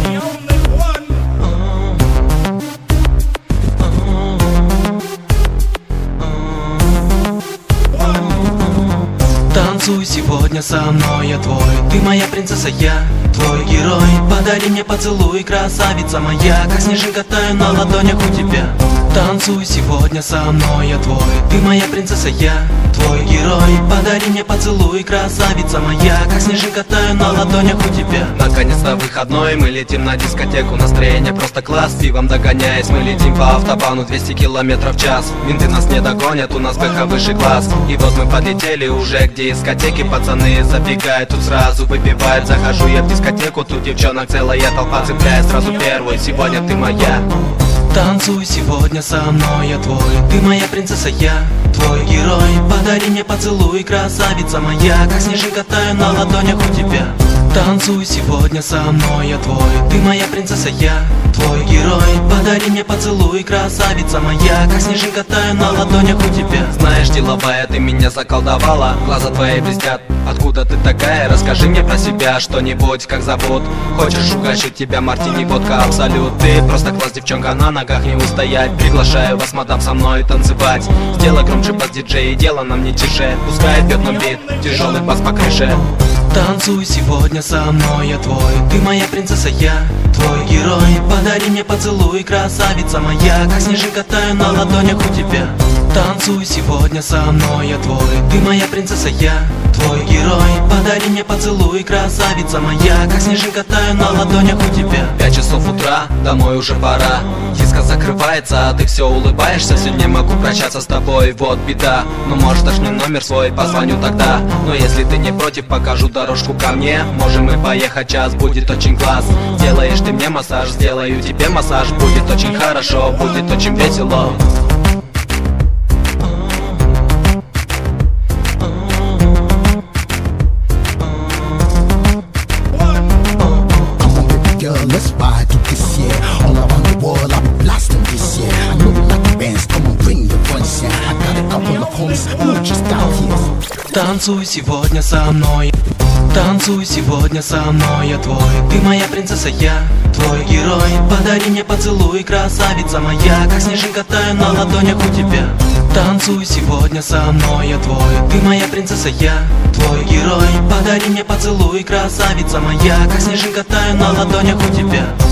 Танцуй сегодня со мной, я твой. Ты моя принцесса, я твой герой. Подари мне поцелуй, красавица моя. Как снежинка таю на ладонях у тебя. Танцуй сегодня со мной, я твой. Ты моя принцесса, я твой герой. Подари мне поцелуй, красавица моя. Как снежинка таю на ладонях у тебя. Наконец-то выходной, мы летим на дискотеку. Настроение просто класс, пивом догоняясь. Мы летим по автобану 200 км в час. Менты нас не догонят, у нас БХ выше класс. И вот мы подлетели уже к дискотеке. Пацаны забегают, тут сразу выпивают. Захожу я в дискотеку, тут девчонок целая толпа. Цепляет сразу первую, сегодня ты моя. Танцуй сегодня со мной, я твой. Ты моя принцесса, я твой герой. Подари мне поцелуй, красавица моя. Как снежинка таю на ладонях у тебя. Танцуй сегодня со мной, я твой. Ты моя принцесса, я твой герой. Подари мне поцелуй, красавица моя. Как снежинка таю на ладонях у тебя. Знаешь, деловая, ты меня заколдовала. Глаза твои блестят. Откуда ты такая? Расскажи мне про себя что-нибудь, как зовут. Хочешь угощать тебя мартини, водка, абсолют. Ты просто класс, девчонка, на ногах не устоять. Приглашаю вас, мадам, со мной танцевать. Сделай громче бас, диджей, дело нам не тише. Пускай бьет нам бит, тяжелый бас по крыше. Танцуй сегодня со мной, я твой. Ты моя принцесса, я твой герой. Подари мне поцелуй, красавица моя. Как снежинка таю на ладонях у тебя. Танцуй сегодня со мной, я твой. Ты моя принцесса, я твой герой. Подари мне поцелуй, красавица моя. Как снежинка таю на ладонях у тебя. 5 часов утра, домой уже пора. Диско закрывается, а ты все улыбаешься. Все не могу прощаться с тобой, вот беда. Ну может дашь мне номер свой, позвоню тогда. Но если ты не против, покажу дорожку ко мне. Можем мы поехать, час будет очень класс. Делаешь ты мне массаж, сделаю тебе массаж. Будет очень хорошо, будет очень весело. Let's ride through this year. All around the world, I'll be blasting this year. I know you like the bands, come on, bring the guns, yeah. I got a couple of homies who just out here. Танцуй сегодня со мной. Танцуй сегодня со мной, я твой. Ты моя принцесса, я твой герой. Подари мне поцелуй, красавица моя. Как снежинка таю на ладонях у тебя. Танцуй сегодня со мной, я твой. Ты моя принцесса, я твой герой. Подари мне поцелуй, красавица моя. Как снежинка таю на ладонях у тебя.